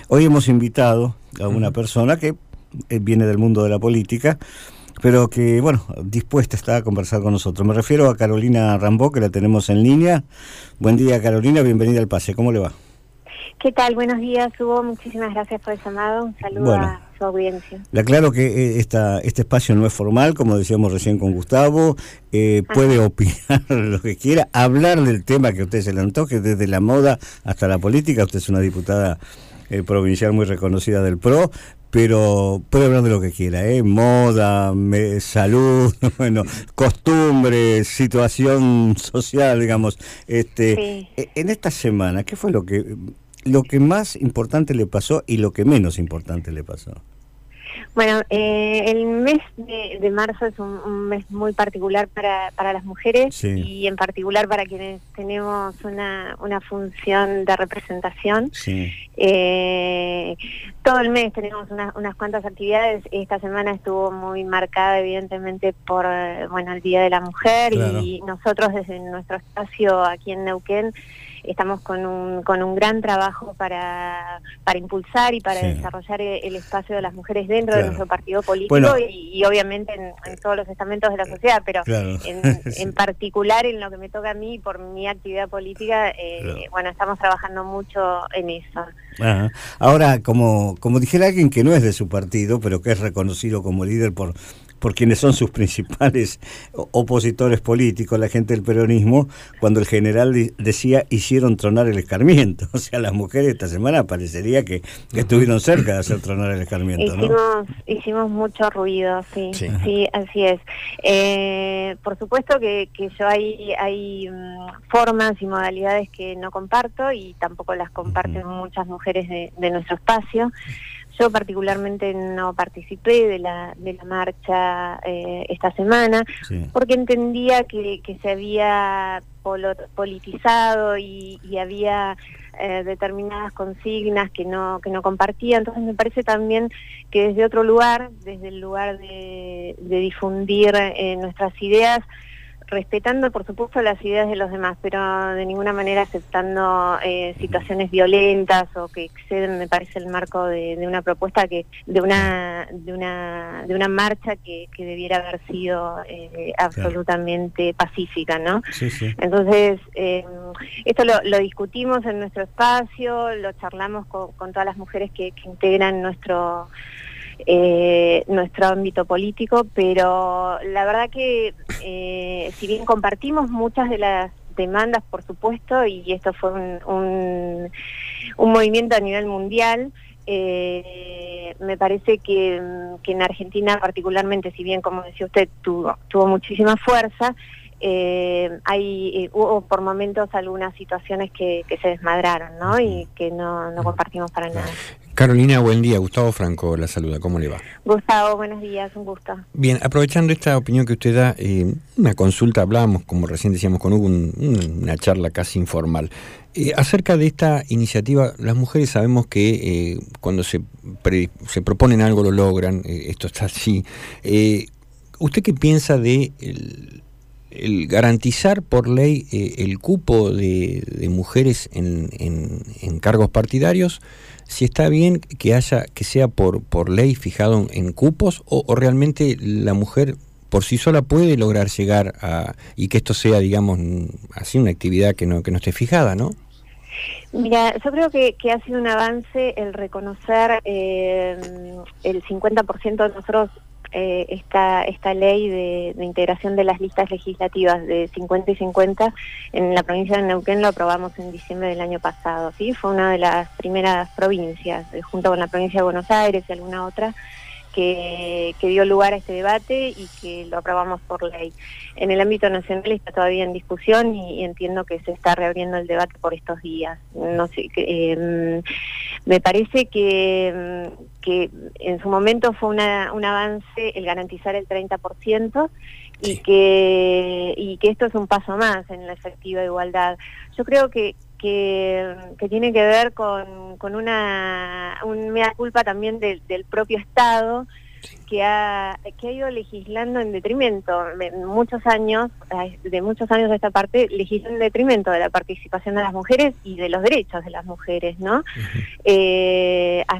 Hoy hemos invitado a una persona que viene del mundo de la política, pero que, bueno, dispuesta está a conversar con nosotros. Me refiero a Carolina Rambó, que la tenemos en línea. Buen día, Carolina, bienvenida al Pase. ¿Cómo le va? ¿Qué tal? Buenos días, Hugo. Muchísimas gracias por el llamado. Un saludo a su audiencia. Le aclaro que este espacio no es formal, como decíamos recién con Gustavo. Puede opinar lo que quiera, hablar del tema que a usted se le antoje, desde la moda hasta la política. Usted es una diputada provincial muy reconocida del PRO, pero puede hablar de lo que quiera, moda, salud, bueno, costumbres, situación social, digamos. Sí. En esta semana, ¿qué fue lo que más importante le pasó y lo que menos importante le pasó? Bueno, el mes de marzo es un mes muy particular para las mujeres, sí, y en particular para quienes tenemos una función de representación. Sí. Todo el mes tenemos unas cuantas actividades. Esta semana estuvo muy marcada evidentemente por el Día de la Mujer. Claro. Y nosotros desde nuestro espacio aquí en Neuquén estamos con un gran trabajo para impulsar y para desarrollar el espacio de las mujeres dentro de nuestro partido político, y obviamente en todos los estamentos de la sociedad, pero en particular en lo que me toca a mí por mi actividad política, estamos trabajando mucho en eso. Ajá. Ahora, como dijera alguien que no es de su partido, pero que es reconocido como líder por quienes son sus principales opositores políticos, la gente del peronismo, cuando el general decía hicieron tronar el escarmiento. O sea, las mujeres esta semana parecería que estuvieron cerca de hacer tronar el escarmiento, Hicimos mucho ruido, sí, así es. Por supuesto que yo hay formas y modalidades que no comparto, y tampoco las comparten muchas mujeres de nuestro espacio. Yo particularmente no participé de la marcha esta semana, porque entendía que se había politizado y había determinadas consignas que no compartía. Entonces me parece también que desde otro lugar, desde el lugar de difundir nuestras ideas, respetando por supuesto las ideas de los demás, pero de ninguna manera aceptando situaciones violentas o que exceden, me parece, el marco de una propuesta de una marcha que debiera haber sido absolutamente pacífica, ¿no? Sí. Entonces esto lo discutimos en nuestro espacio, lo charlamos con todas las mujeres que integran nuestro ámbito político, pero la verdad que si bien compartimos muchas de las demandas, por supuesto, y esto fue un movimiento a nivel mundial, me parece que en Argentina particularmente, si bien, como decía usted, tuvo muchísima fuerza, hubo por momentos algunas situaciones que se desmadraron, ¿no? Y que no compartimos para nada. Carolina, buen día. Gustavo Franco la saluda. ¿Cómo le va? Gustavo, buenos días, un gusto. Bien, aprovechando esta opinión que usted da, una consulta, hablábamos, como recién decíamos con Hugo, una charla casi informal. Acerca de esta iniciativa, las mujeres sabemos que cuando se proponen algo lo logran, esto está así. ¿Usted qué piensa de el garantizar por ley el cupo de mujeres en cargos partidarios? Si está bien que sea por ley fijado en cupos, o realmente la mujer por sí sola puede lograr llegar y que esto sea, digamos, así una actividad que no esté fijada, ¿no? Mira, yo creo que ha sido un avance el reconocer el 50% de nosotros. Esta ley de integración de las listas legislativas de 50 y 50 en la provincia de Neuquén lo aprobamos en diciembre del año pasado, ¿sí? Fue una de las primeras provincias, junto con la provincia de Buenos Aires y alguna otra, que dio lugar a este debate y que lo aprobamos por ley. En el ámbito nacional está todavía en discusión y entiendo que se está reabriendo el debate por estos días. No sé, me parece que en su momento fue un avance el garantizar el 30%, y que esto es un paso más en la efectiva igualdad. Yo creo que tiene que ver con un mea culpa también del propio Estado, que ha ido legislando en detrimento, de muchos años de esta parte, legisla en detrimento de la participación de las mujeres y de los derechos de las mujeres, ¿no?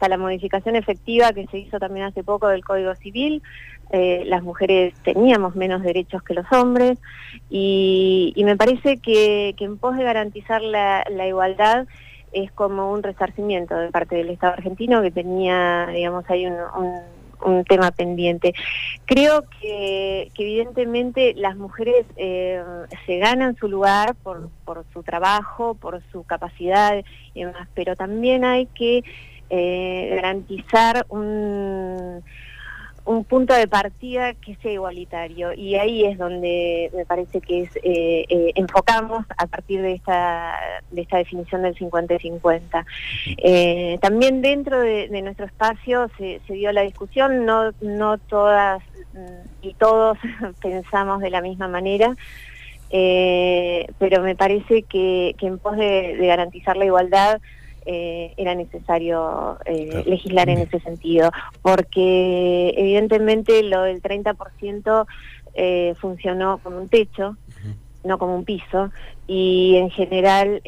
hasta la modificación efectiva que se hizo también hace poco del Código Civil, las mujeres teníamos menos derechos que los hombres, y me parece que en pos de garantizar la igualdad es como un resarcimiento de parte del Estado argentino que tenía, digamos, ahí un tema pendiente. Creo que evidentemente las mujeres se ganan su lugar por su trabajo, por su capacidad y demás, pero también hay que garantizar un punto de partida que sea igualitario, y ahí es donde me parece que enfocamos a partir de esta definición del 50-50. También dentro de nuestro espacio se dio la discusión, no todas y todos pensamos de la misma manera, pero me parece que en pos de garantizar la igualdad era necesario legislar en ese sentido, porque evidentemente lo del 30% funcionó como un techo, no como un piso, y en general,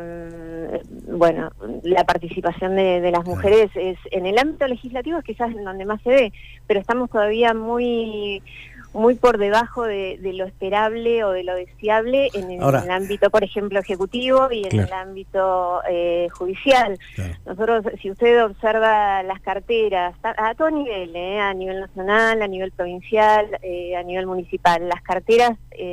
bueno, la participación de las mujeres es en el ámbito legislativo es quizás en donde más se ve, pero estamos todavía muy por debajo de lo esperable o de lo deseable en el ámbito, por ejemplo, ejecutivo y en el ámbito judicial. Claro. Nosotros, si usted observa las carteras, a todo nivel, a nivel nacional, a nivel provincial, a nivel municipal, las carteras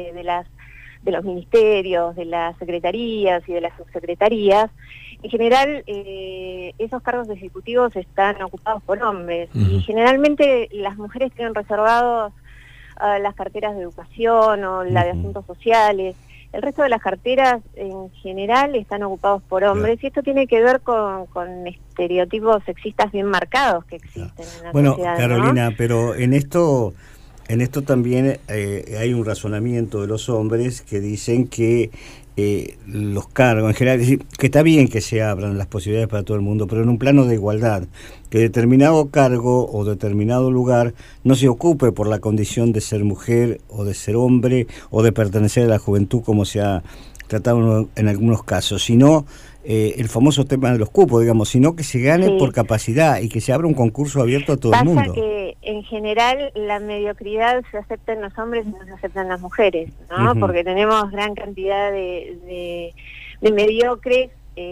de los ministerios, de las secretarías y de las subsecretarías, en general esos cargos ejecutivos están ocupados por hombres, y generalmente las mujeres tienen reservados las carteras de educación o la de asuntos sociales. El resto de las carteras en general están ocupados por hombres, y esto tiene que ver con estereotipos sexistas bien marcados que existen en la sociedad. Bueno, Carolina, ¿no? Pero en esto también hay un razonamiento de los hombres que dicen que los cargos en general, es decir, que está bien que se abran las posibilidades para todo el mundo, pero en un plano de igualdad, que determinado cargo o determinado lugar no se ocupe por la condición de ser mujer o de ser hombre o de pertenecer a la juventud, como se ha tratado en algunos casos, sino el famoso tema de los cupos, digamos, sino que se gane por capacidad y que se abra un concurso abierto a todo el mundo. Pasa que en general la mediocridad se acepta en los hombres y no se acepta en las mujeres, ¿no? Porque tenemos gran cantidad de mediocres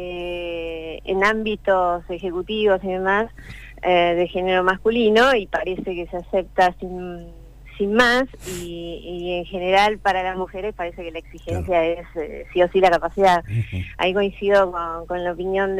en ámbitos ejecutivos y demás de género masculino, y parece que se acepta sin más, y en general para las mujeres parece que la exigencia es sí o sí la capacidad. Ahí coincido con la opinión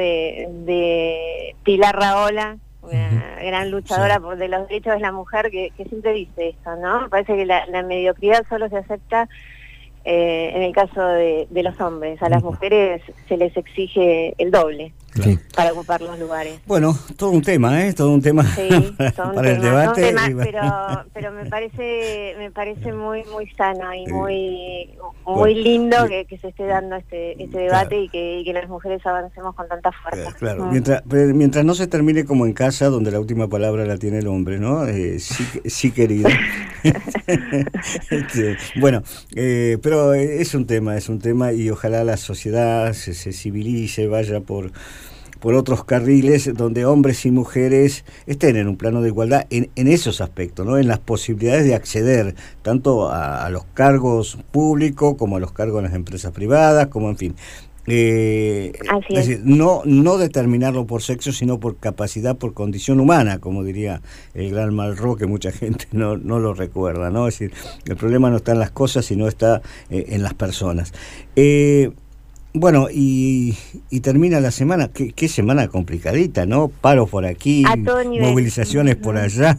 de Pilar Rahola, una gran luchadora de los derechos de la mujer, que siempre dice esto, ¿no? Parece que la mediocridad solo se acepta en el caso de los hombres. A las mujeres se les exige el doble para ocupar los lugares. Bueno, todo un tema, todo un tema para el debate. Pero me parece muy sano y muy lindo que se esté dando este debate, y que las mujeres avancemos con tanta fuerza. Claro, mientras no se termine como en casa, donde la última palabra la tiene el hombre, ¿no? Sí querido. Bueno, pero es un tema, y ojalá la sociedad se civilice, vaya por otros carriles donde hombres y mujeres estén en un plano de igualdad en esos aspectos, ¿no? En las posibilidades de acceder tanto a los cargos públicos como a los cargos en las empresas privadas, como en fin. Es decir, no determinarlo por sexo, sino por capacidad, por condición humana, como diría el gran Malraux, que mucha gente no lo recuerda, ¿no? Es decir, el problema no está en las cosas, sino está en las personas. Bueno, y termina la semana, qué semana complicadita, ¿no? Paros por aquí, movilizaciones por allá,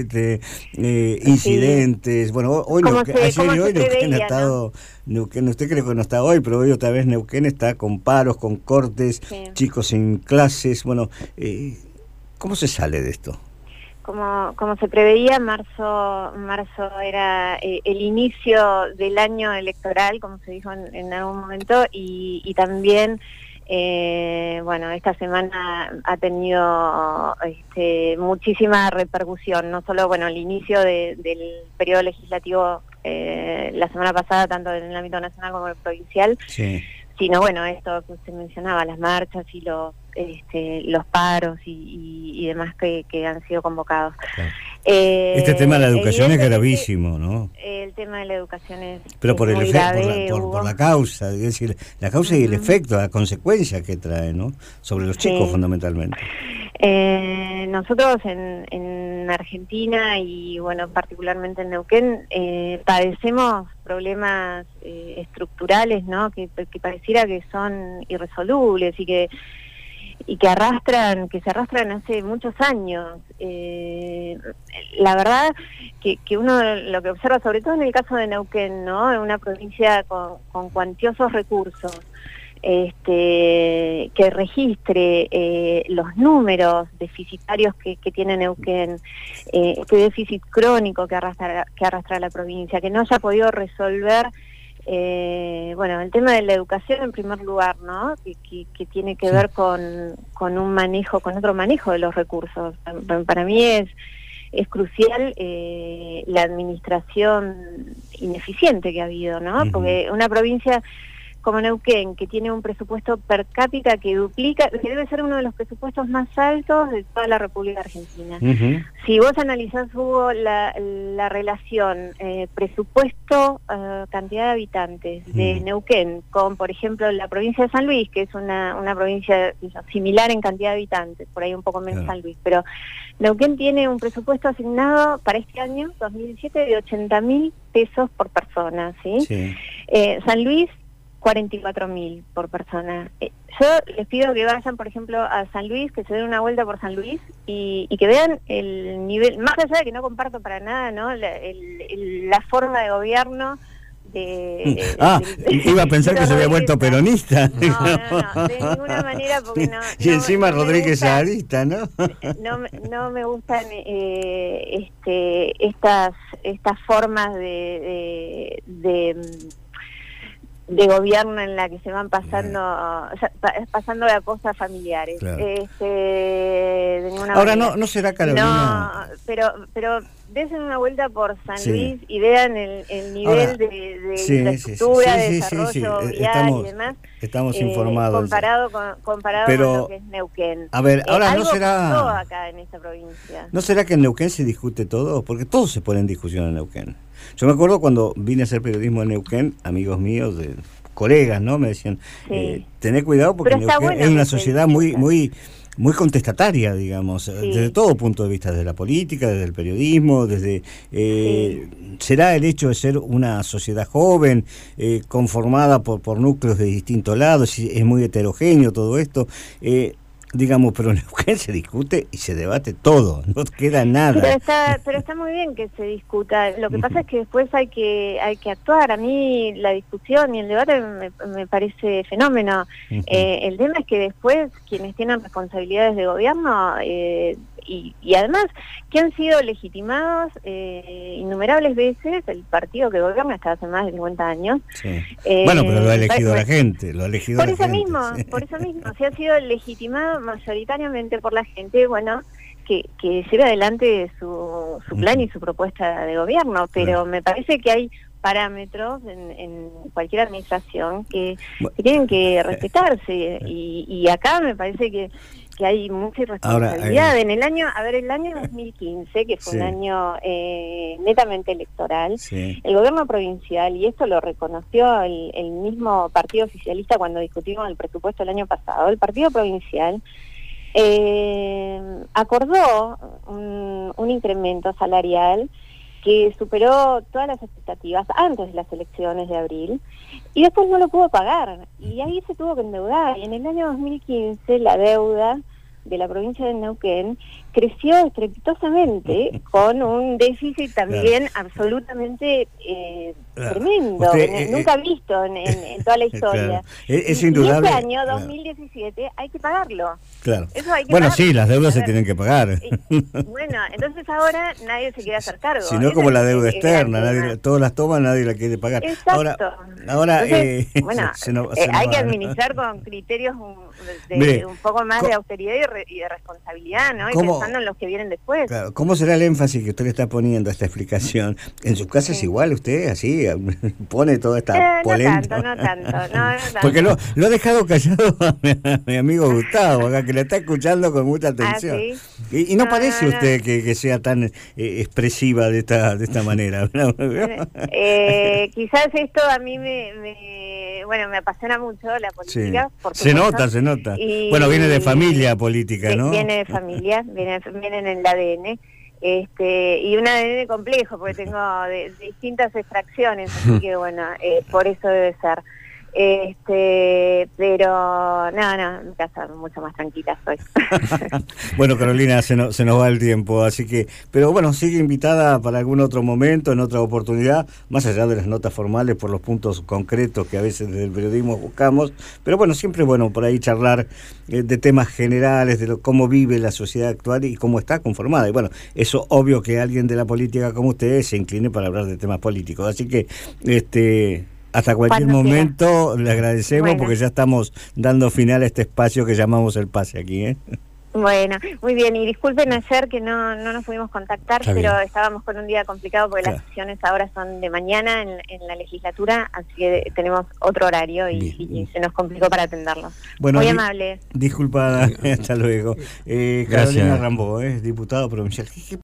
incidentes. Bueno, hoy ayer y hoy Neuquén ha estado, Neuquén, usted cree que no está hoy, pero hoy otra vez Neuquén está con paros, con cortes, chicos sin clases. Bueno, ¿cómo se sale de esto? Como se preveía, marzo era el inicio del año electoral, como se dijo en algún momento, y también, bueno, esta semana ha tenido muchísima repercusión, no solo, bueno, el inicio del periodo legislativo la semana pasada, tanto en el ámbito nacional como en el provincial, sino, bueno, esto que usted mencionaba, las marchas y los paros y y demás que han sido convocados. Claro. Este tema de la educación es gravísimo, ¿no? El tema de la educación es pero por el muy efecto, grave, por la causa, es decir, la causa y el efecto, la consecuencia que trae, ¿no? Sobre los chicos fundamentalmente. Nosotros en Argentina y bueno, particularmente en Neuquén, padecemos problemas estructurales, ¿no? Que pareciera que son irresolubles y que se arrastran hace muchos años. La verdad que uno lo que observa, sobre todo en el caso de Neuquén, ¿no? En una provincia con cuantiosos recursos, que registre los números deficitarios que tiene Neuquén, este déficit crónico que arrastra la provincia, que no haya podido resolver bueno, el tema de la educación en primer lugar, ¿no? Que tiene que ver con otro manejo de los recursos. Para mí es crucial la administración ineficiente que ha habido, ¿no? Porque una provincia como Neuquén, que tiene un presupuesto per cápita que duplica, que debe ser uno de los presupuestos más altos de toda la República Argentina. Si vos analizás, Hugo, la relación presupuesto, cantidad de habitantes de Neuquén con, por ejemplo, la provincia de San Luis, que es una provincia similar en cantidad de habitantes, por ahí un poco menos San Luis, pero Neuquén tiene un presupuesto asignado para este año, 2017, de 80.000 pesos por persona, ¿sí? San Luis, 44.000 por persona. Yo les pido que vayan, por ejemplo, a San Luis, que se den una vuelta por San Luis y que vean el nivel, más allá de que no comparto para nada, ¿no? La forma de gobierno iba a pensar que se había vuelto peronista. No, de ninguna manera, porque no. Y encima Rodríguez Arista, ¿no? No me gustan estas formas de gobierno en la que se van pasando las cosas familiares. Claro. De ninguna Ahora manera. no será, Carolina. No, pero desen una vuelta por San Luis y vean el nivel de infraestructura, de desarrollo vial y demás. Estamos informados. Comparado con lo que es Neuquén. A ver, ahora algo no será. pasó acá en esta provincia. ¿No será que en Neuquén se discute todo? Porque todo se pone en discusión en Neuquén. Yo me acuerdo cuando vine a hacer periodismo en Neuquén, amigos míos, colegas, ¿no? Me decían, tené cuidado porque Neuquén es una sociedad muy contestataria, digamos, desde todo punto de vista, desde la política, desde el periodismo, desde será el hecho de ser una sociedad joven, conformada por núcleos de distintos lados, es muy heterogéneo todo esto, digamos, pero en Neuquén se discute y se debate todo, no queda nada. Pero está muy bien que se discuta. Lo que pasa es que después hay que actuar. A mí la discusión y el debate me parece fenómeno. El tema es que después quienes tienen responsabilidades de gobierno y además que han sido legitimados innumerables veces, el partido que gobierna hasta hace más de 50 años. Bueno, pero lo ha elegido la gente, por eso mismo, se ha sido legitimado mayoritariamente por la gente, bueno, que lleve adelante su plan y su propuesta de gobierno, pero me parece que hay parámetros en cualquier administración que tienen que respetarse y acá me parece que hay mucha irresponsabilidad. En el año 2015, que fue un año netamente electoral, el gobierno provincial, y esto lo reconoció el mismo partido oficialista cuando discutimos el presupuesto el año pasado, el partido provincial acordó un incremento salarial que superó todas las expectativas antes de las elecciones de abril y después no lo pudo pagar y ahí se tuvo que endeudar y en el año 2015 la deuda de la provincia de Neuquén creció estrepitosamente con un déficit también absolutamente tremendo, nunca visto en toda la historia. Es indudable. Y este año 2017 hay que pagarlo. Claro. Eso hay que bueno, pagarlo. sí, las deudas se tienen que pagar. Bueno, entonces ahora nadie se quiere hacer cargo. Si no, como la deuda externa, todas las tomas, nadie la quiere pagar. Exacto. Ahora entonces, hay que administrar con criterios de un poco más de austeridad y de responsabilidad, ¿no? Y pensando en los que vienen después. Claro, ¿cómo será el énfasis que usted le está poniendo a esta explicación? ¿En su casa es igual usted, así, diga, pone toda esta polenta. No tanto. Porque lo he dejado callado a mi amigo Gustavo, acá, que lo está escuchando con mucha atención. ¿Sí? Y no parece usted que sea tan expresiva de esta manera. Quizás esto a mí me apasiona mucho la política. Sí. Se nota. Y, viene de familia política, ¿no? Viene de familia, viene en el ADN. Y un ADN complejo, porque tengo de distintas extracciones, así que por eso debe ser. Pero no, en casa mucho más tranquila soy. Bueno, Carolina, se nos va el tiempo, así que, pero bueno, sigue invitada para algún otro momento, en otra oportunidad, más allá de las notas formales, por los puntos concretos que a veces desde el periodismo buscamos, pero bueno, siempre bueno por ahí charlar de temas generales, de cómo vive la sociedad actual y cómo está conformada. Y bueno, eso obvio que alguien de la política como usted se incline para hablar de temas políticos, así que hasta cualquier momento le agradecemos, porque ya estamos dando final a este espacio que llamamos El Pase aquí, Bueno, muy bien, y disculpen ayer que no nos pudimos contactar, pero estábamos con un día complicado porque las sesiones ahora son de mañana en la legislatura, así que tenemos otro horario y se nos complicó para atenderlo. Bueno, muy amable. Disculpada, hasta luego. Carolina Rambó, diputada provincial.